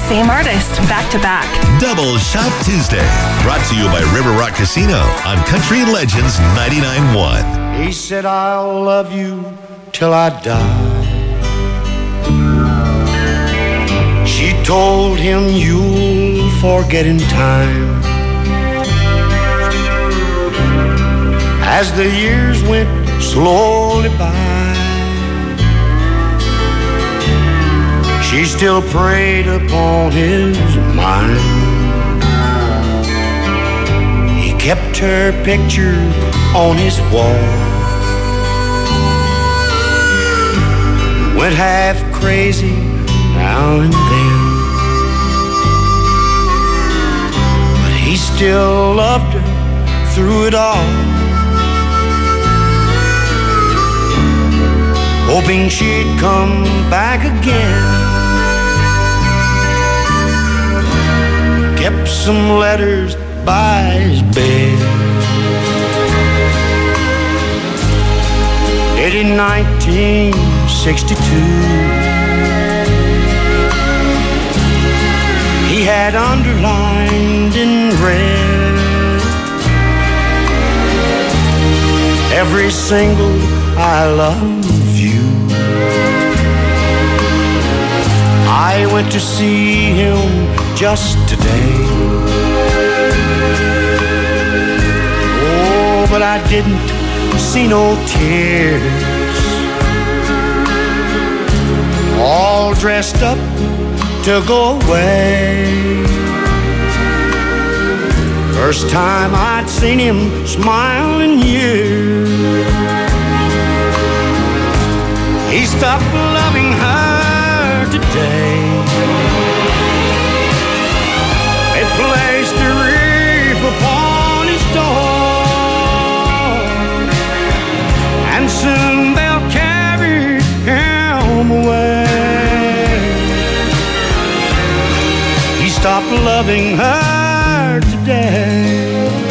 same artist, back to back. Double Shot Tuesday, brought to you by River Rock Casino on Country Legends 99.1. He said, I'll love you till I die. She told him, you'll forget in time. As the years went slowly by, she still preyed upon his mind. He kept her picture on his wall, went half crazy now and then, but he still loved her through it all, hoping she'd come back again. Kept some letters by his bed. In 1962, he had underlined in red every single I love you. I went to see him just today. Oh, but I didn't see no tears. All dressed up to go away. First time I'd seen him smile in years. He stopped loving her today. They placed a wreath upon his door, and soon they'll carry him away. He stopped loving her today.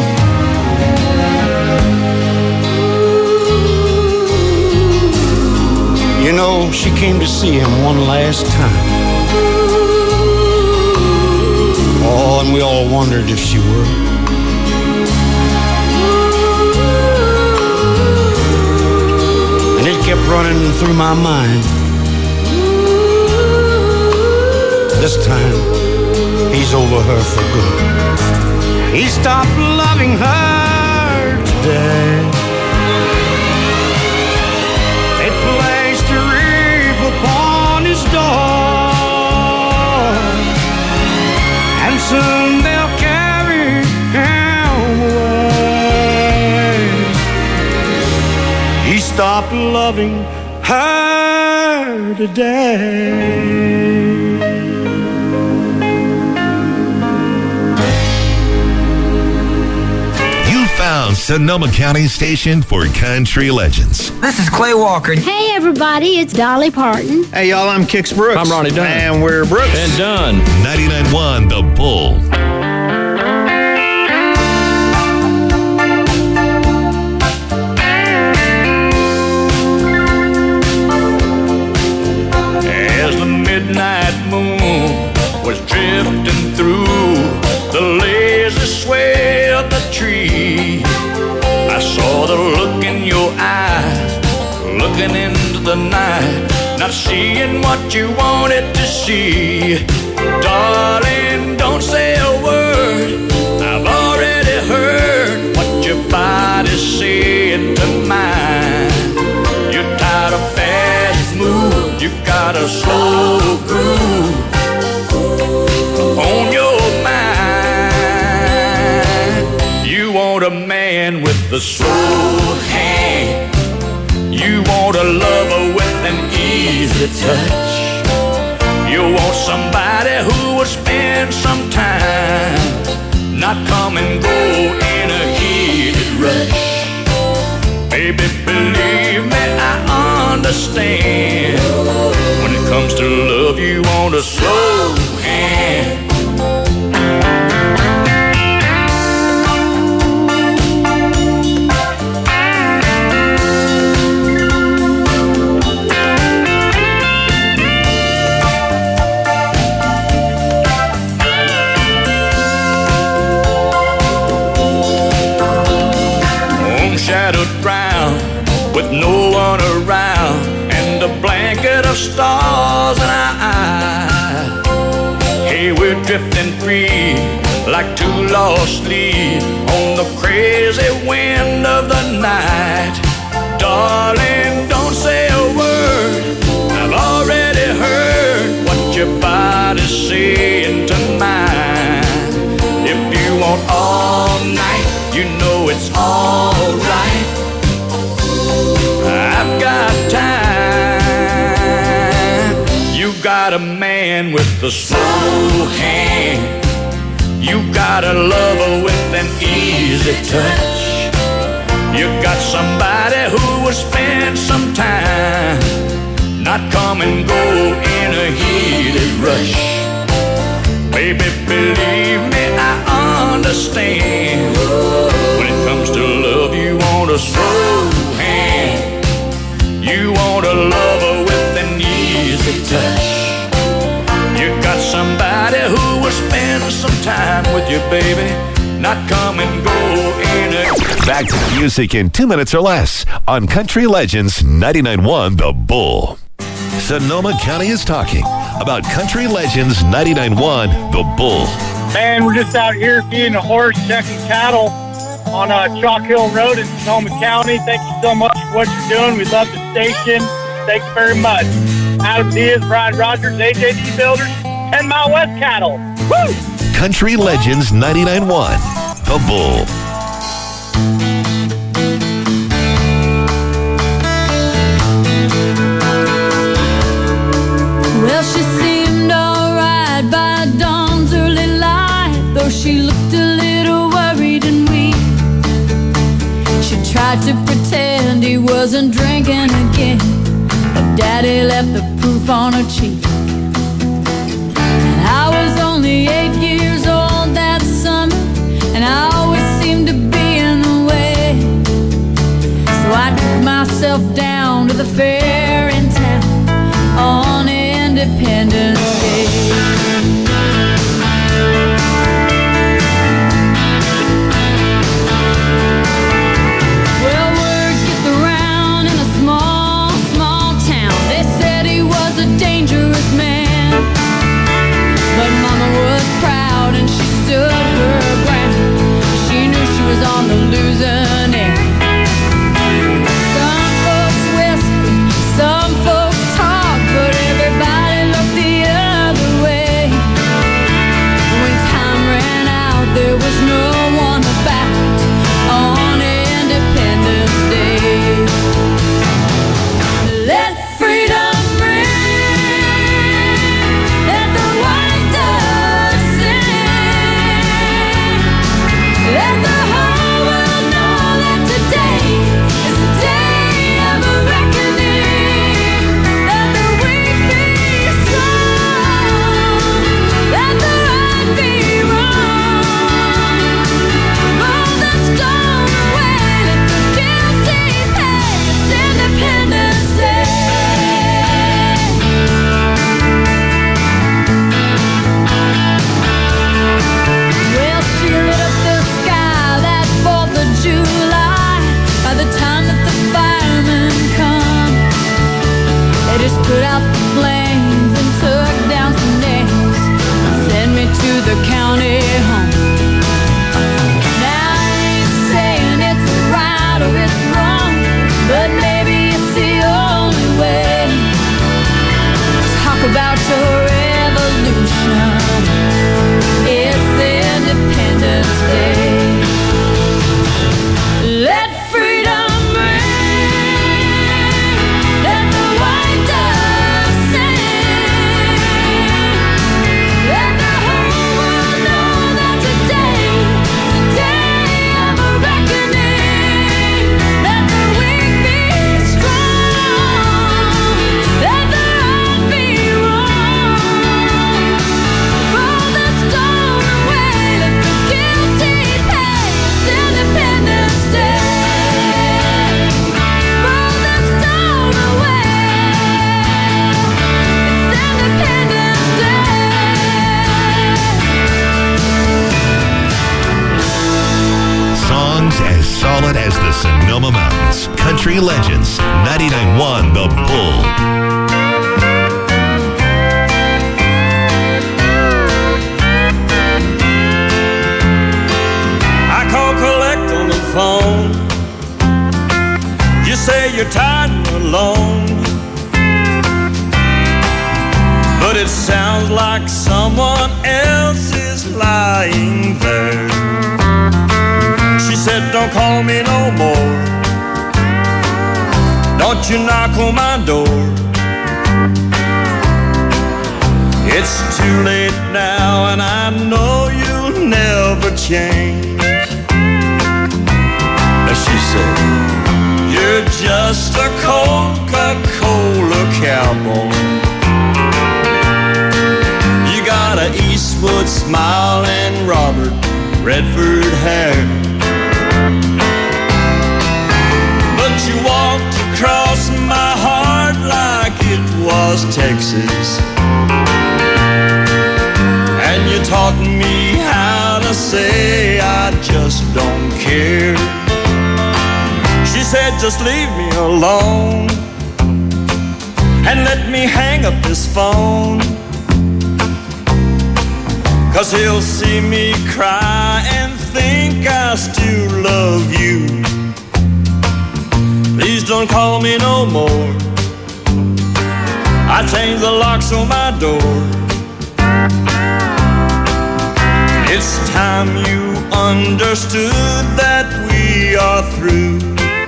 You know, she came to see him one last time. Oh, and we all wondered if she would. And it kept running through my mind. This time, he's over her for good. He stopped loving her today. It placed a wreath upon his door, and soon they'll carry him away. He stopped loving her today. Found Sonoma County's station for Country Legends. This is Clay Walker. Hey everybody, it's Dolly Parton. Hey y'all, I'm Kix Brooks. I'm Ronnie Dunn. And we're Brooks. And Dunn. 99.1 The Bull. As the midnight moon was drifting through the lazy sway of the tree, I saw the look in your eyes, looking into the night, not seeing what you wanted to see. Darling, don't say a word, I've already heard what your body's saying to mine. You're tired of fast moves, you got a slow groove on your a man with a slow hand. You want a lover with an easy touch. You want somebody who will spend some time, not come and go in a heated rush. Baby, believe me, I understand. When it comes to love, you want a slow hand. shadowed ground with no one around and a blanket of stars in our eyes. Hey, we're drifting free like two lost leaves on the crazy wind of the night. Darling, don't say a word, I've already heard what your body's saying to mine. If you want all night, you know it's alright. I've got time. You got a man with a slow hand. You got a lover with an easy touch. You got somebody who will spend some time, not come and go in a heated rush. Baby, believe me, I understand. When it comes to love, you want a slow hand. You want a lover with an easy touch. You got somebody who will spend some time with you, baby, not come and go in a... Back to the music in 2 minutes or less on Country Legends 99.1 The Bull. Sonoma County is talking about Country Legends 99.1 The Bull. Man, we're just out here feeding a horse, checking cattle on Chalk Hill Road in Sonoma County. Thank you so much for what you're doing. We love the station. Thanks very much. Adam Diaz, Brian Rogers, AJD Builders, 10 Mile West Cattle. Woo! Country Legends 99.1 The Bull. Well, she seemed alright by dawn's early light, though she looked a little worried and weak. She tried to pretend he wasn't drinking again, but Daddy left the proof on her cheek. And I was only 8 years old that summer, and I always seemed to be in the way. So I took myself down to the fair in town on Independence Day. Well, word gets around in a small, small town. They said he was a dangerous as the Sonoma Mountains. Country Legends, 99.1 The Bull. I call collect on the phone. You say you're tired and alone, but it sounds like someone else is lying there. She said, don't call me no more. Don't you knock on my door. It's too late now and I know you'll never change. And she said, you're just a Coca-Cola cowboy. You got a Eastwood smile and Robert Redford hair, but you walked across my heart like it was Texas, and you taught me how to say I just don't care. She said, just leave me alone and let me hang up this phone, 'cause he'll see me cry and think I still love you. Please don't call me no more. I changed the locks on my door. It's time you understood that we are through.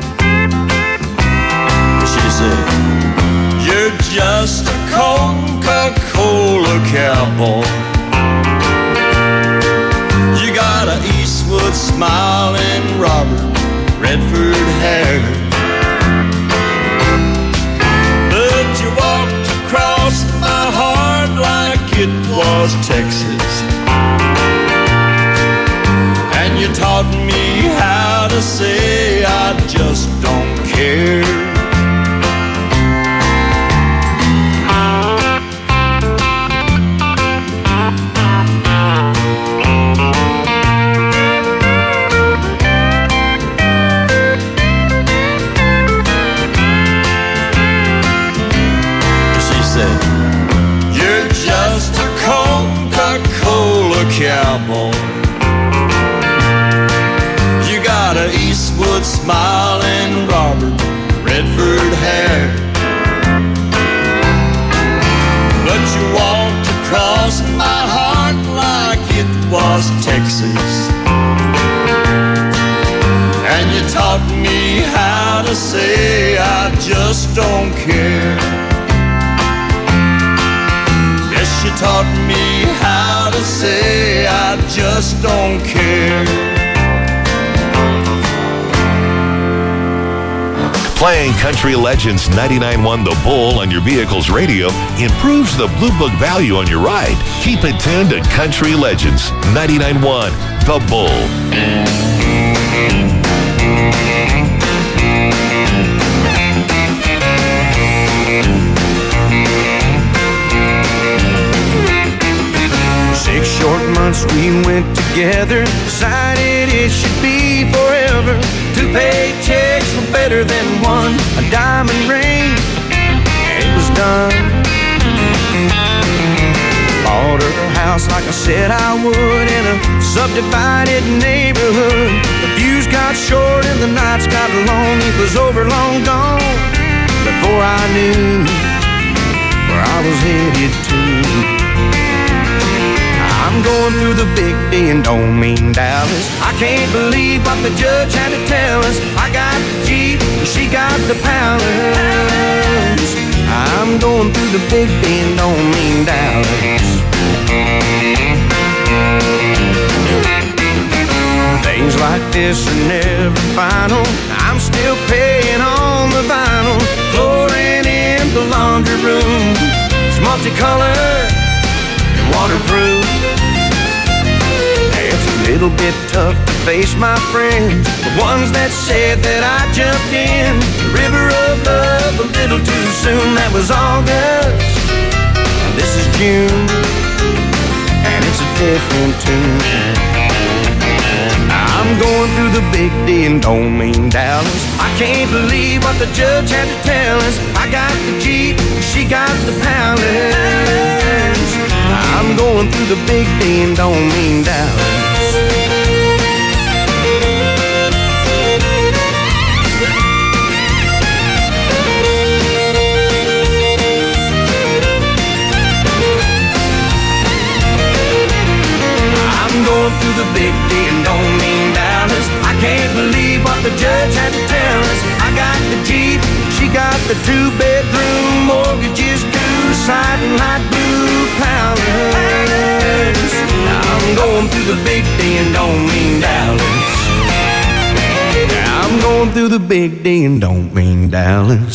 She said, you're just a Coca-Cola cowboy. You got a Eastwood smile and Robert Redford hair, but you walked across my heart like it was Texas, and you taught me how to say I just don't care. Cowboy, you got a Eastwood smile and Robert Redford hair, but you walked across my heart like it was Texas, and you taught me how to say I just don't care. She taught me how to say I just don't care. Playing Country Legends 99.1 The Bull on your vehicle's radio improves the Blue Book value on your ride. Keep it tuned to Country Legends 99.1 The Bull. Short months we went together, decided it should be forever. 2 paychecks were better than one, a diamond ring, and it was done. Bought her a house like I said I would, in a subdivided neighborhood. The views got short and the nights got long. It was over, long gone, before I knew where I was headed to. I'm going through the big D and don't mean Dallas. I can't believe what the judge had to tell us. I got the Jeep and she got the palace. I'm going through the big D and don't mean Dallas. Things like this are never final. I'm still paying on the vinyl. Flooring in the laundry room, it's multicolored and waterproof. Little bit tough to face my friends, the ones that said that I jumped in the river of love a little too soon. That was August, this is June, and it's a different tune. I'm going through the big D and don't mean Dallas. I can't believe what the judge had to tell us. I got the Jeep, she got the Palace. I'm going through the big D and don't mean Dallas. I'm going through the big D and don't mean Dallas. I can't believe what the judge had to tell us. I got the Jeep, she got the 2-bedroom, mortgages due, sliding light blue Palace. I'm going through the big D and don't mean Dallas. I'm going through the big D and don't mean Dallas.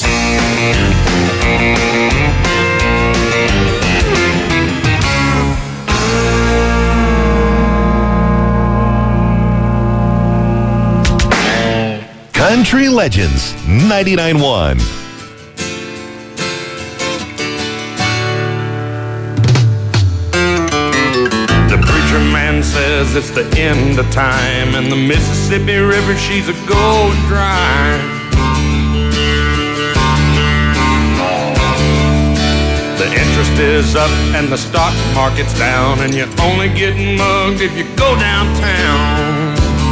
Country Legends 99.1. The preacher man says it's the end of time, and the Mississippi River, she's a gold dry. The interest is up and the stock market's down, and you're only getting mugged if you go downtown.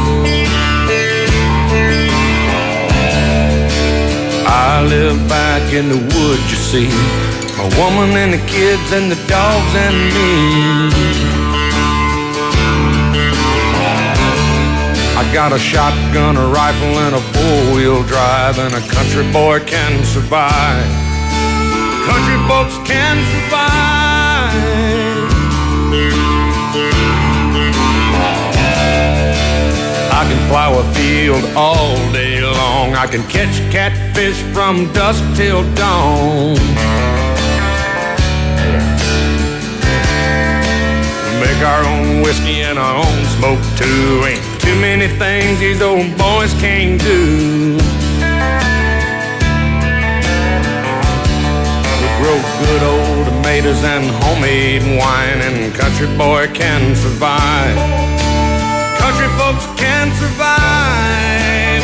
I live back in the woods, you see, a woman and the kids and the dogs and me. I got a shotgun, a rifle, and a four-wheel drive, and a country boy can survive. Country folks can survive. I can plow a field all day long. I can catch catfish from dusk till dawn. Make our own whiskey and our own smoke too. Ain't too many things these old boys can't do. We grow good old tomatoes and homemade wine, and country boy can survive. Country folks can survive.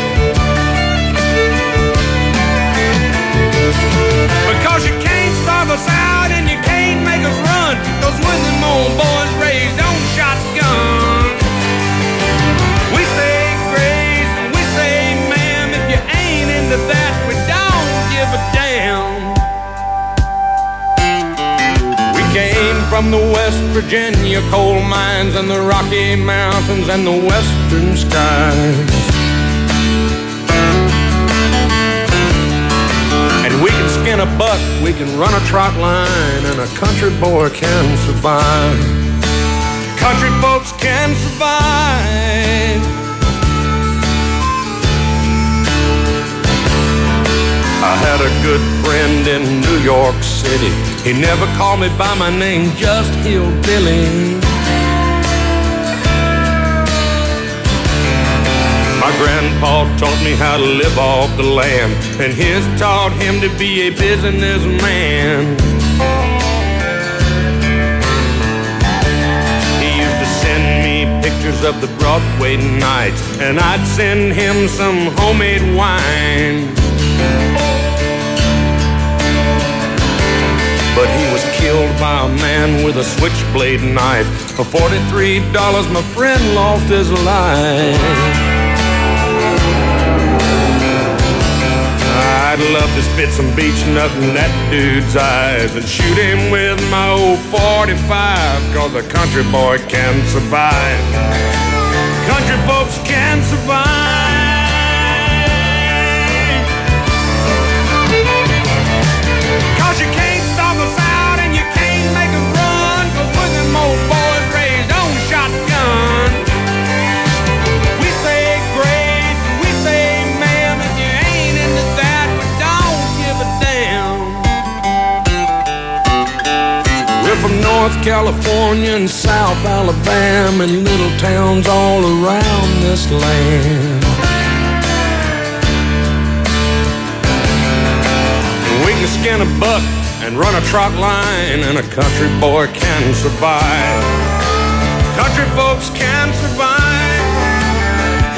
Because you can't starve us out and you can't make us run, 'cause when them old boys raised on shotgun, we say grace and we say ma'am. If you ain't into that, we don't give a damn. We came from the West Virginia coal mines and the Rocky Mountains and the western skies. And we can skin a buck, we can run a trot line, and a country boy can survive. Country folks can survive. I had a good friend in New York City. He never called me by my name, just Hillbilly. My grandpa taught me how to live off the land, and his taught him to be a businessman. He used to send me pictures of the Broadway nights, and I'd send him some homemade wine. But he was killed by a man with a switchblade knife. For $43, my friend lost his life. I'd love to spit some beach nut in that dude's eyes and shoot him with my old 45, 'cause a country boy can survive. Country folks can survive. You can't stop us out and you can't make us run, 'cause we're them old boys raised on shotgun. We say grace, we say ma'am. If you ain't into that, we don't give a damn. We're from North California and South Alabama and little towns all around this land. We can skin a buck and run a trot line, and a country boy can survive. Country folks can survive.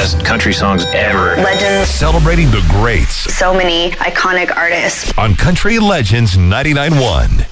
best country songs ever. Legends. Celebrating the greats. So many iconic artists. On Country Legends 99.1.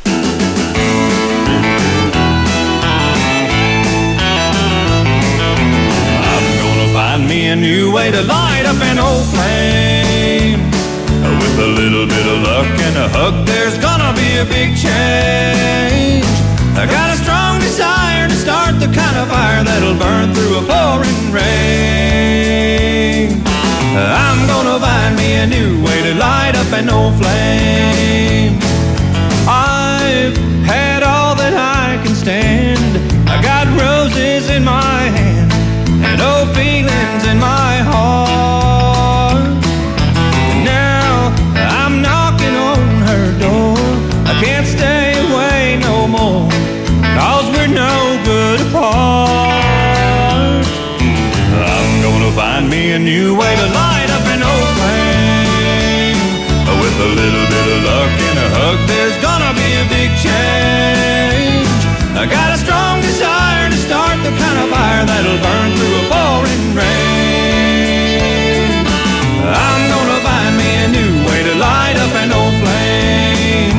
I'm gonna find me a new way to light up an old flame. With a little bit of luck and a hug, there's gonna be a big change. I got a strong desire to start the kind of fire that'll burn through a pouring rain. I'm gonna find me a new way to light up an old flame. I've had all that I can stand. I got roses in my hand and old feelings in my heart. Now I'm knocking on her door. I can't stay away no more, 'cause we're no good apart. I'm gonna find me a new way to light up an old flame. With a little bit of luck and a hug, there's gonna be a big change. I got a strong desire to start the kind of fire that'll burn through a pouring rain. I'm gonna find me a new way to light up an old flame.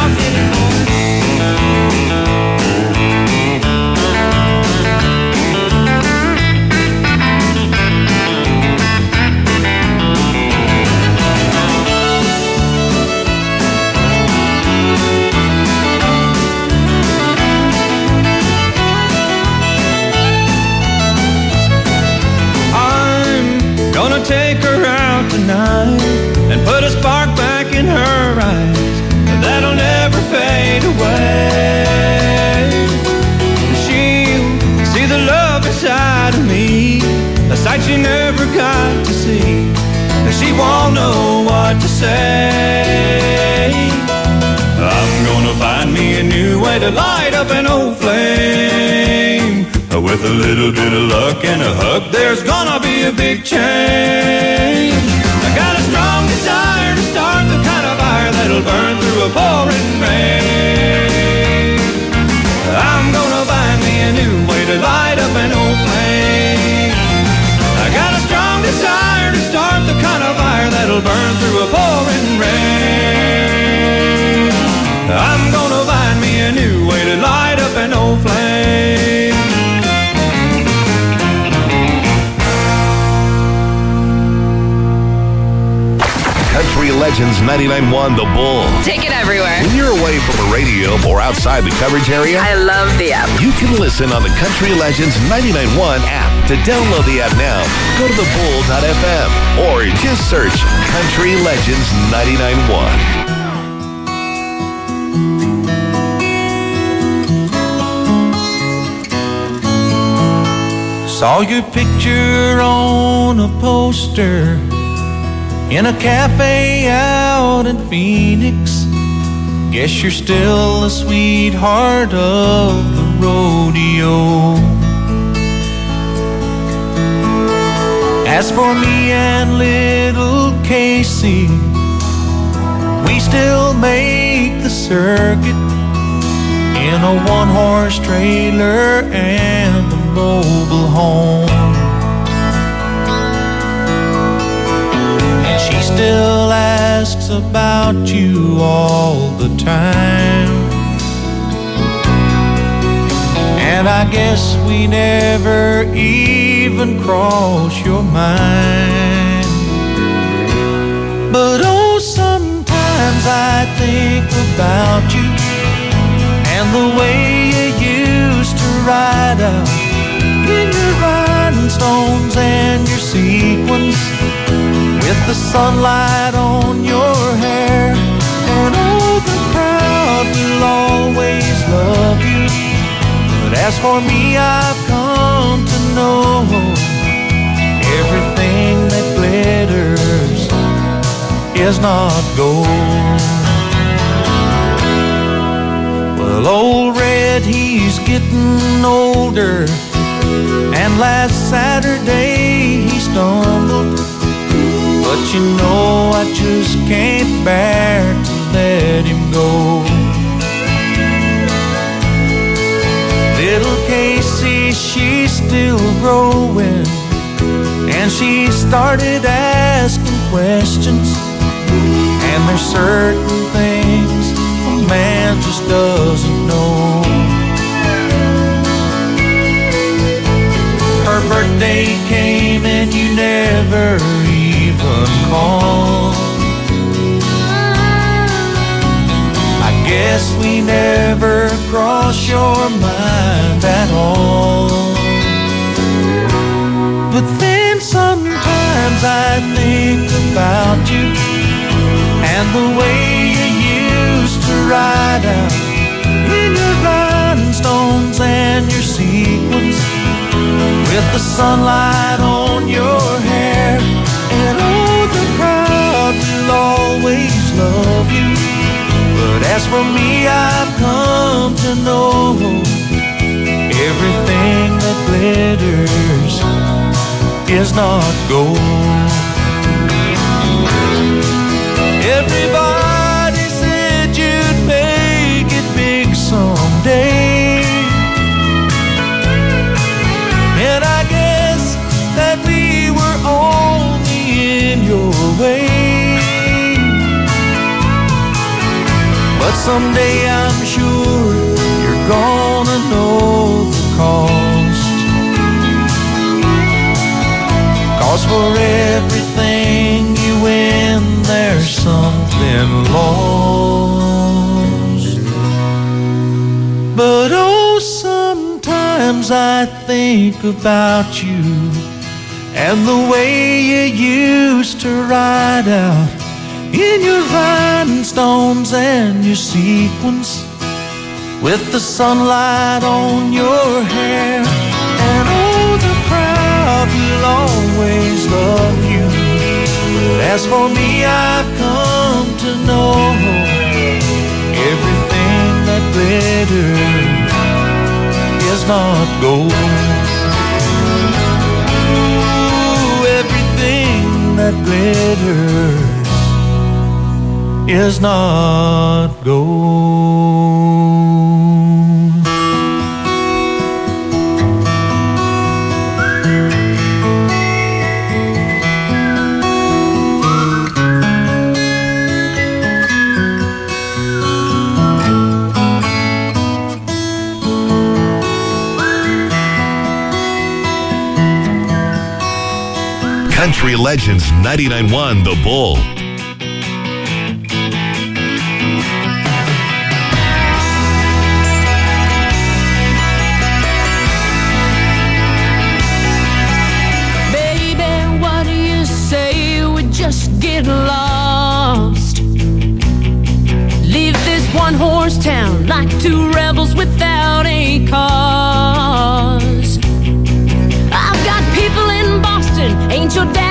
Take her out tonight and put a spark back in her eyes that'll never fade away. She'll see the love inside of me, a sight she never got to see. She won't know what to say. I'm gonna find me a new way to light up an old flame. With a little bit of luck and a hug, there's gonna be a big change. I got a strong desire to start the kind of fire that'll burn through a pouring rain. I'm gonna find me a new way to light up an old flame. I got a strong desire to start the kind of fire that'll burn through a pouring rain. I'm gonna find me a new way to light up an old flame. Country Legends 99.1 The Bull. Take it everywhere. When you're away from a radio or outside the coverage area, I love the app. you can listen on the Country Legends 99.1 app. To download the app now, go to thebull.fm or just search Country Legends 99.1. Saw your picture on a poster in a cafe out in Phoenix. Guess you're still the sweetheart of the rodeo. As for me and little Casey, we still make the circuit in a one-horse trailer and a mobile home. And she still asks about you all the time. And I guess we never even cross your mind. But oh, sometimes I think about you and the way you used to ride out in your rhinestones and your sequins, with the sunlight on your hair. And oh, the crowd will always love you. But as for me, I've come to know everything that glitters is not gold. Well, old Red, he's getting older, and last Saturday he stumbled. But you know I just can't bear to let him go. Little Casey, she's still growing, And she started asking questions, and there's certain things a man just doesn't know. Her birthday came and you never even called. I guess we never crossed your mind at all. But then sometimes I think about you and the way you used to ride out in your rhinestones and your sequins, with the sunlight on your hair. And oh, the crowd will always love you. But as for me, I've come to know everything that glitters is not gold. Everybody said you'd make it big someday, and I guess that we were only in your way. But someday I'm sure you're gonna know the cost. 'Cause for everything you win, there's something lost. But oh, sometimes I think about you and the way you used to ride out in your rhinestones and your sequins, with the sunlight on your hair. And oh, the crowd will always love you. But as for me, I've come to know everything that glitters is not gold. Ooh, everything that glitters is not gold. Country Legends 99.1 The Bull. Baby, what do you say we just get lost? Leave this one-horse town like two rebels without a cause. I've got people in Boston, ain't your dad